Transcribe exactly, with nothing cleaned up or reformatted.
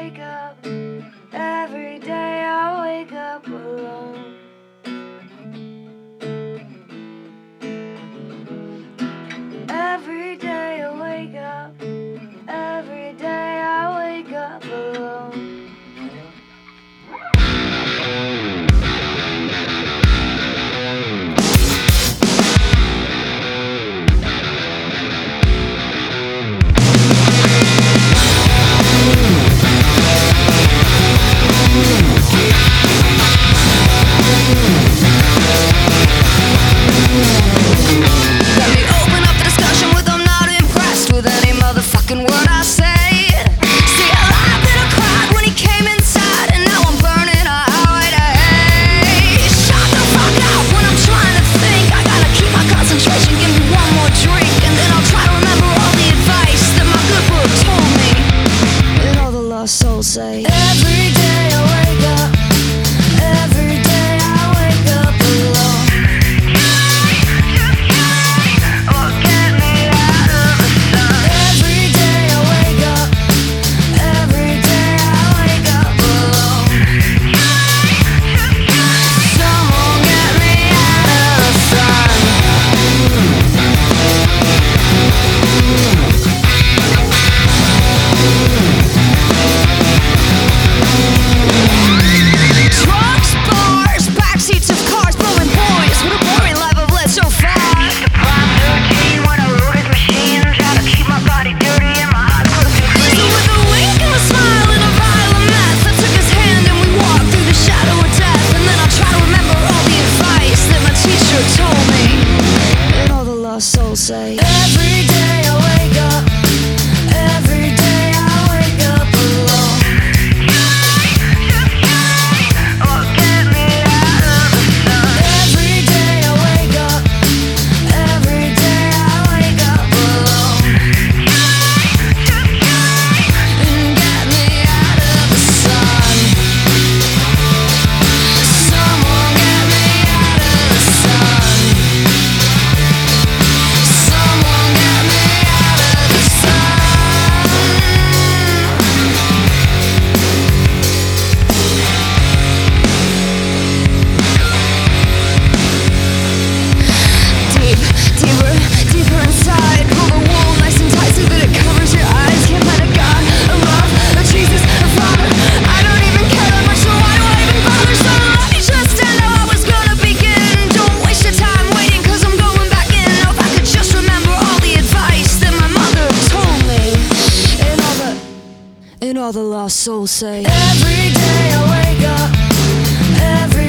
wake up, every day I wake up alone. Every day I wake up, every day I wake up alone. Soul say every day I wake up, every day I wake up alone. Or get me out of the sun. Every day I wake up, every day I wake up alone. Someone get me out of the sun. Soul say every day I wake up, every day I wake up alone. Or get me out of the sun. Every day I wake up, every day I wake up alone. And get me out of the sun. Someone get me out of the sun. And all the lost souls say every day I wake up, every